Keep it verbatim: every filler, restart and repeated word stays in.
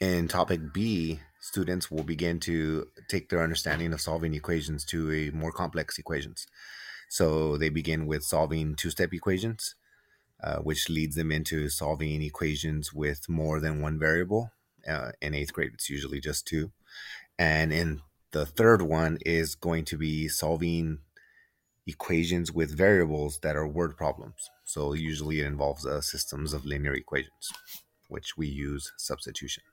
In topic B, students will begin to take their understanding of solving equations to a more complex equations. So they begin with solving two-step equations, uh, which leads them into solving equations with more than one variable. Uh, in eighth grade, it's usually just two. And in the third one is going to be solving equations with variables that are word problems. So usually it involves uh, systems of linear equations, which we use substitution.